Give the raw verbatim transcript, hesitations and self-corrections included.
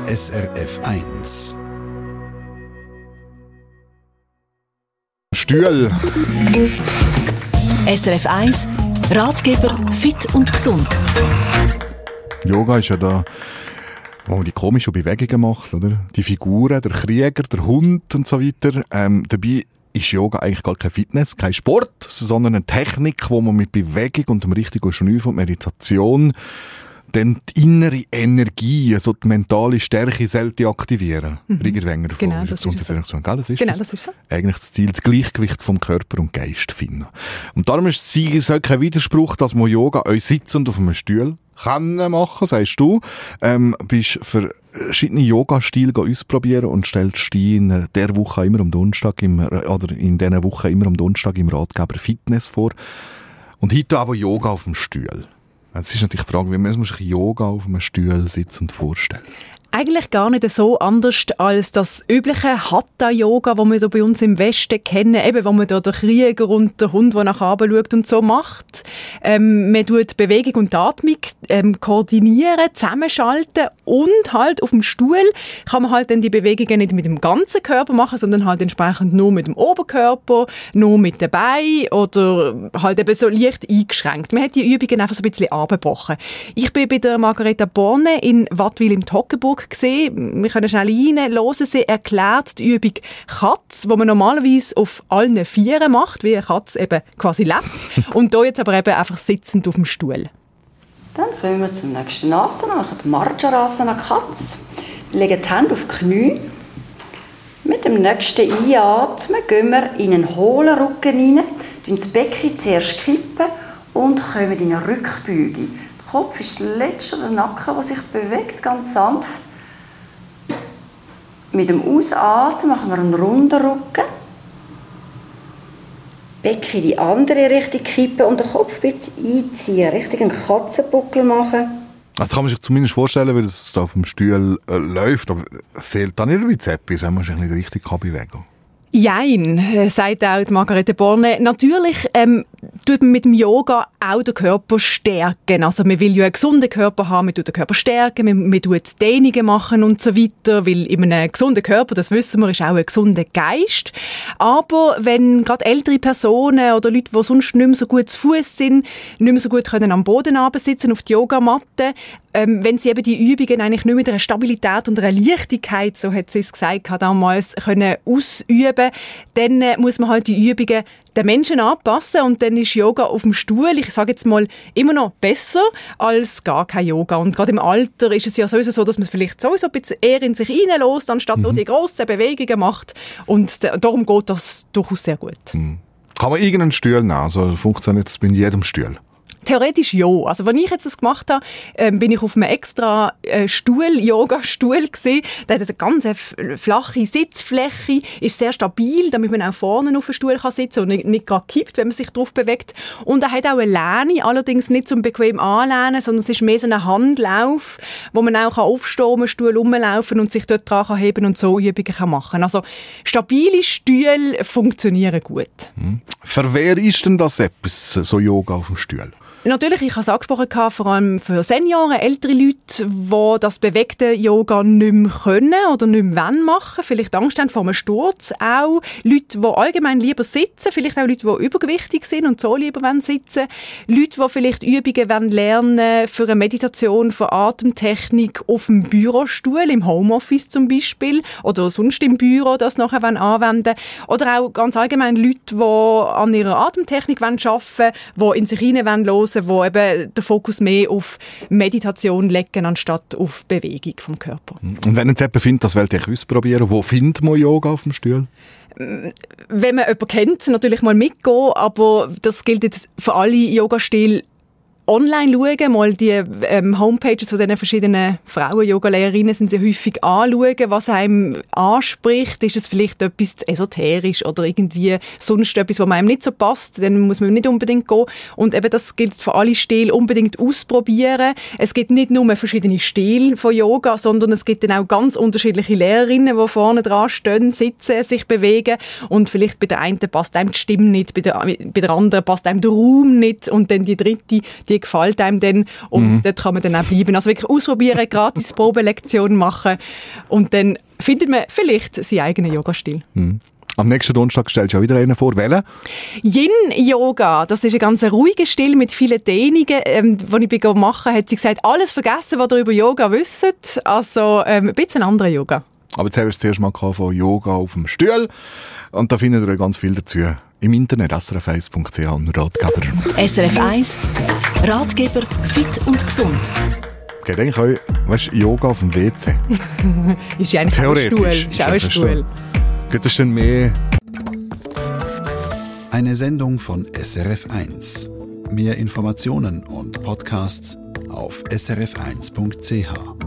S R F eins. Stühl. S R F eins, Ratgeber fit und gesund. Yoga ist ja da, wo man die komischen Bewegungen macht, oder? Die Figuren, der Krieger, der Hund und so weiter. Ähm, dabei ist Yoga eigentlich gar kein Fitness, kein Sport, sondern eine Technik, wo man mit Bewegung und dem richtigen Schnüffeln und Meditation dann die innere Energie, also die mentale Stärke sollte aktivieren. Mhm. Brigitte Wenger von Genau, das ist so. Gell, das ist Genau, das. das ist so. Eigentlich das Ziel, das Gleichgewicht vom Körper und Geist finden. Und darum ist es so kein Widerspruch, dass man Yoga auch sitzend auf einem Stuhl kann machen, sagst du. Ähm, bist für verschiedene Yoga-Stile ausprobieren und stellst die in der Woche immer am Donnerstag im, oder in dieser Woche immer am Donnerstag im Ratgeber Fitness vor. Und heute aber Yoga auf dem Stuhl. Jetzt ist natürlich die Frage, wie muss man sich Yoga auf einem Stuhl sitzend vorstellen? Eigentlich gar nicht so anders als das übliche Hatha-Yoga, das wir hier bei uns im Westen kennen, eben, wo man da den Krieger und den Hund, der nach oben schaut und so macht. Ähm, man tut Bewegung und Atmung ähm, koordinieren, zusammenschalten und halt auf dem Stuhl kann man halt dann die Bewegungen nicht mit dem ganzen Körper machen, sondern halt entsprechend nur mit dem Oberkörper, nur mit den Beinen oder halt eben so leicht eingeschränkt. Man hat die Übungen einfach so ein bisschen abgebrochen. Ich bin bei der Margareta Borne in Wattwil im Toggenburg gesehen. Wir können schnell reinhören. Sie erklärt die Übung Katz, die man normalerweise auf allen Vieren macht, wie eine Katze eben quasi lebt. Und hier jetzt aber eben einfach sitzend auf dem Stuhl. Dann kommen wir zum nächsten Asana, machen die Marjarasana Katz. Wir legen die Hände auf die Knie. Mit dem nächsten Einatmen gehen wir in einen hohlen Rücken rein, kippen das Becken zuerst kippen und kommen in eine Rückbeuge. Der Kopf ist das letzte, der Nacken, der sich bewegt, ganz sanft. Mit dem Ausatmen machen wir einen runden Rücken. Becken in die andere Richtung kippen und den Kopf ein bisschen einziehen, richtig einen Katzenbuckel machen. Also kann man sich zumindest vorstellen, wie das da auf dem Stuhl äh, läuft, aber fehlt da nicht ein bisschen etwas, wenn man sich nicht richtig bewegen kann? Jein, äh, sagt auch die Margareta Borne. Natürlich ähm, tut man mit dem Yoga auch den Körper stärken. Also man will ja einen gesunden Körper haben, man tut den Körper stärken, man, man tut Dehnungen machen und so weiter, weil in einem gesunden Körper, das wissen wir, ist auch ein gesunder Geist. Aber wenn gerade ältere Personen oder Leute, die sonst nicht mehr so gut zu Fuß sind, nicht mehr so gut können am Boden sitzen auf die Yogamatte, ähm, wenn sie eben die Übungen eigentlich nicht mit einer Stabilität und einer Leichtigkeit, so hat sie es gesagt, damals können ausüben, dann äh, muss man halt die Übungen den Menschen anpassen und dann ist Yoga auf dem Stuhl, ich sage jetzt mal, immer noch besser als gar kein Yoga. Und gerade im Alter ist es ja sowieso so, dass man vielleicht sowieso ein bisschen eher in sich reinlässt, anstatt mhm. nur die grossen Bewegungen macht. Und d- darum geht das durchaus sehr gut. Mhm. Kann man irgendeinen Stuhl nehmen? Also funktioniert das bei jedem Stuhl? Theoretisch ja. Also, als ich jetzt das gemacht habe, ähm, bin ich auf einem extra äh, Stuhl, Yoga-Stuhl gesehen. Der hat eine ganz f- flache Sitzfläche, ist sehr stabil, damit man auch vorne auf dem Stuhl kann sitzen und nicht, nicht gerade kippt, wenn man sich drauf bewegt. Und er hat auch eine Lehne, allerdings nicht zum bequem anlehnen, sondern es ist mehr so ein Handlauf, wo man auch aufstehen kann, um den Stuhl rumlaufen und sich dort dran heben und so Übungen kann machen. Also, stabile Stühle funktionieren gut. Hm. Für wer ist denn das etwas, so Yoga auf dem Stuhl? Natürlich, ich habe es angesprochen, vor allem für Senioren, ältere Leute, die das bewegte Yoga nicht mehr können oder nicht mehr wollen machen, vielleicht Angst haben vor einem Sturz. Auch Leute, die allgemein lieber sitzen, vielleicht auch Leute, die übergewichtig sind und so lieber wollen sitzen. Leute, die vielleicht Übungen wollen lernen für eine Meditation, für Atemtechnik auf dem Bürostuhl, im Homeoffice zum Beispiel, oder sonst im Büro das nachher wollen anwenden. Oder auch ganz allgemein Leute, die an ihrer Atemtechnik wollen arbeiten, die in sich hinein hören wollen, wo eben den Fokus mehr auf Meditation legen, anstatt auf Bewegung vom Körper. Und wenn jetzt jemand findet, das will ich ausprobieren, wo findet man Yoga auf dem Stuhl? Wenn man jemanden kennt, natürlich mal mitgehen, aber das gilt jetzt für alle Yoga-Stile. Online schauen, mal die ähm, Homepages von diesen verschiedenen Frauen-Yoga-Lehrerinnen sind sie häufig anschauen, was einem anspricht. Ist es vielleicht etwas zu esoterisch oder irgendwie sonst etwas, was einem nicht so passt, dann muss man nicht unbedingt gehen. Und eben das gilt für alle Stile, unbedingt ausprobieren. Es gibt nicht nur verschiedene Stile von Yoga, sondern es gibt dann auch ganz unterschiedliche Lehrerinnen, die vorne dran stehen, sitzen, sich bewegen und vielleicht bei der einen passt einem die Stimme nicht, bei der, bei der anderen passt einem der Raum nicht und dann die dritte, die die gefällt einem dann und mhm. dort kann man dann auch bleiben. Also wirklich ausprobieren, gratis Probelektion machen und dann findet man vielleicht seinen eigenen Yoga-Stil. Mhm. Am nächsten Donnerstag stellst du auch wieder einen vor. Welchen? Yin-Yoga, das ist ein ganz ruhiger Stil mit vielen Dehnungen. Ähm, als ich machen hat sie gesagt, alles vergessen, was ihr über Yoga wisst. Also ähm, ein bisschen anderer Yoga. Aber jetzt haben wir es zuerst mal von Yoga auf dem Stuhl. Und da findet ihr ganz viel dazu im Internet, s r f eins punkt c h und Ratgeber. S R F eins, Ratgeber fit und gesund. Geht eigentlich auch, weißt, Yoga auf dem W C? Ist ja eigentlich auch ein Stuhl. Ist auch ein Stuhl. Geht das denn mehr? Eine Sendung von S R F eins. Mehr Informationen und Podcasts auf s r f eins punkt c h.